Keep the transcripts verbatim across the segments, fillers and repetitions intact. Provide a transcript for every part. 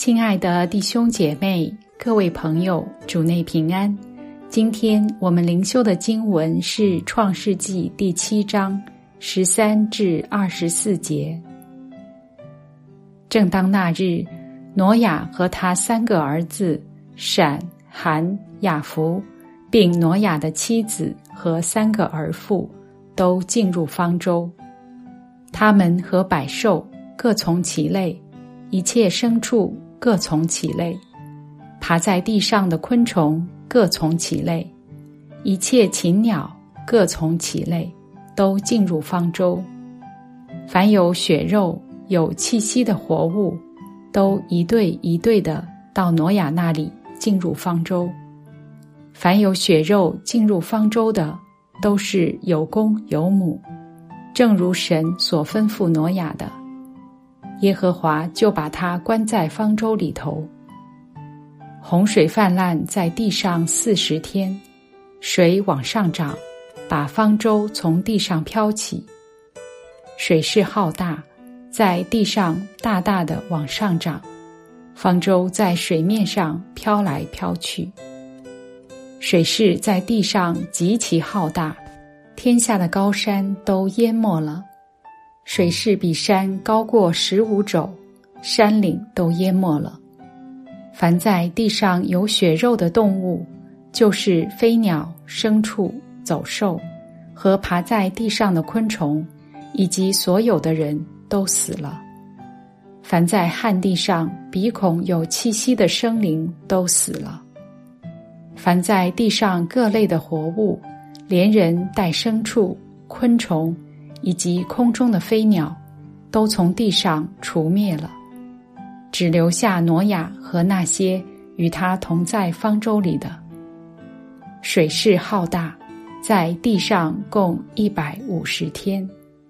亲爱的弟兄姐妹，各位朋友，主内平安。今天我们灵修的经文是创世纪第七章十三至二十四节。正当那日，挪亚和他三个儿子闪、含、雅弗，并挪亚的妻子和三个儿妇都进入方舟。他们和百兽各从其类，一切牲畜各从其类，爬在地上的昆虫各从其类，一切禽鸟各从其类，都进入方舟。凡有血肉有气息的活物，都一对一对的到挪亚那里进入方舟。凡有血肉进入方舟的，都是有公有母，正如神所吩咐挪亚的。耶和华就把他关在方舟里头。洪水泛滥在地上四十天，水往上涨，把方舟从地上飘起。水势浩大，在地上大大的往上涨，方舟在水面上飘来飘去。水势在地上极其浩大，天下的高山都淹没了。水势比山高过十五肘，山岭都淹没了。凡在地上有血肉的动物，就是飞鸟、牲畜、走兽和爬在地上的昆虫，以及所有的人都死了。凡在旱地上鼻孔有气息的生灵都死了。凡在地上各类的活物，连人带牲畜、昆虫以及空中的飞鸟，都从地上除灭了，只留下挪亚和那些与他同在方舟里的。水势浩大，在地上共一百五十天。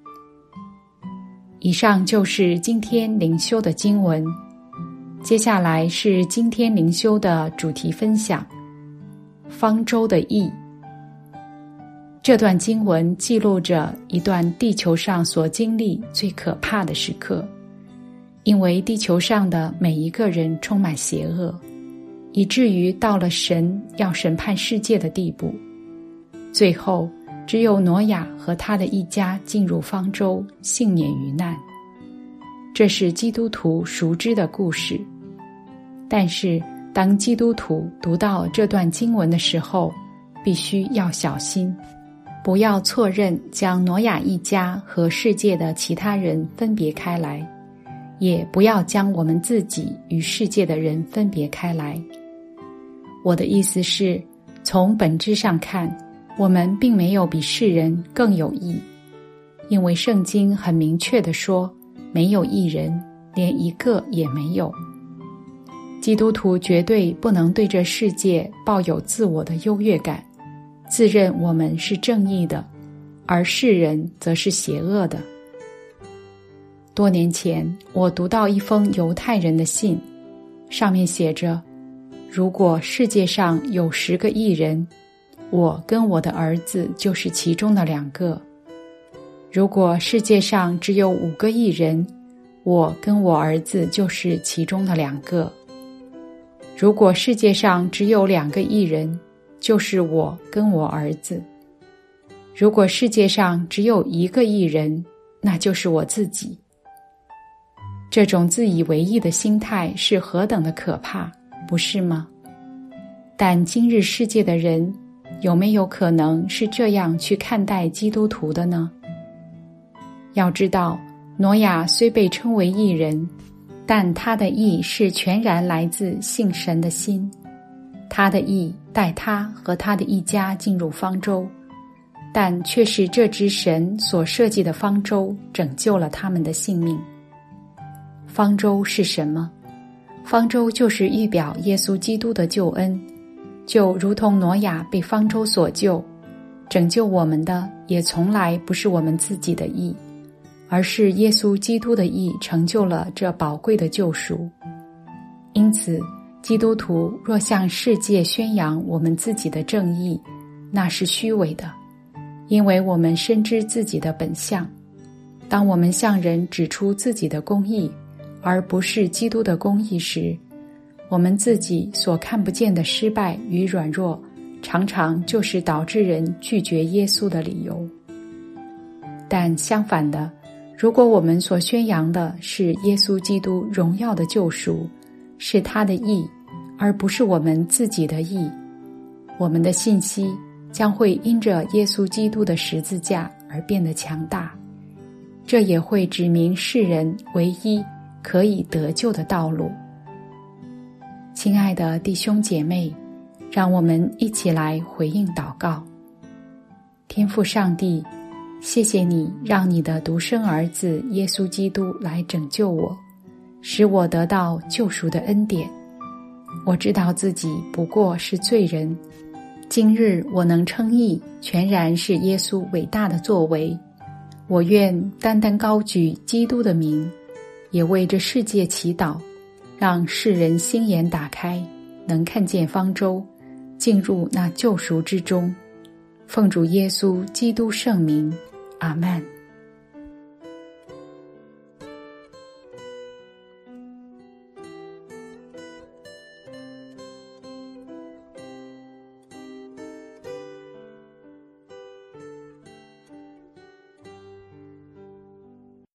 以上就是今天灵修的经文，接下来是今天灵修的主题分享：方舟的意。这段经文记录着一段地球上所经历最可怕的时刻，因为地球上的每一个人充满邪恶，以至于到了神要审判世界的地步。最后，只有挪亚和他的一家进入方舟，幸免于难。这是基督徒熟知的故事。但是，当基督徒读到这段经文的时候，必须要小心，不要错认将挪亚一家和世界的其他人分别开来，也不要将我们自己与世界的人分别开来。我的意思是，从本质上看，我们并没有比世人更有义，因为圣经很明确地说，没有义人，连一个也没有。基督徒绝对不能对这世界抱有自我的优越感，自认我们是正义的，而世人则是邪恶的。多年前，我读到一封犹太人的信，上面写着：如果世界上有十个义人，我跟我的儿子就是其中的两个；如果世界上只有五个义人，我跟我儿子就是其中的两个；如果世界上只有两个义人，就是我跟我儿子；如果世界上只有一个义人，那就是我自己。这种自以为义的心态是何等的可怕，不是吗？但今日世界的人有没有可能是这样去看待基督徒的呢？要知道，挪亚虽被称为义人，但他的义是全然来自信神的心。他的义带他和他的一家进入方舟，但却是这只神所设计的方舟拯救了他们的性命。方舟是什么？方舟就是预表耶稣基督的救恩，就如同挪亚被方舟所救，拯救我们的也从来不是我们自己的义，而是耶稣基督的义成就了这宝贵的救赎。因此，基督徒若向世界宣扬我们自己的正义，那是虚伪的，因为我们深知自己的本相。当我们向人指出自己的公义，而不是基督的公义时， 我们自己所看不见的失败与软弱，常常就是导致人拒绝耶稣的理由。但相反的，如果我们所宣扬的是耶稣基督荣耀的救赎，是他的义，而不是我们自己的义，我们的信息将会因着耶稣基督的十字架而变得强大，这也会指明世人唯一可以得救的道路。亲爱的弟兄姐妹，让我们一起来回应祷告。天父上帝，谢谢你让你的独生儿子耶稣基督来拯救我，使我得到救赎的恩典。我知道自己不过是罪人，今日我能称义，全然是耶稣伟大的作为。我愿单单高举基督的名，也为这世界祈祷，让世人心眼打开，能看见方舟，进入那救赎之中。奉主耶稣基督圣名，阿们。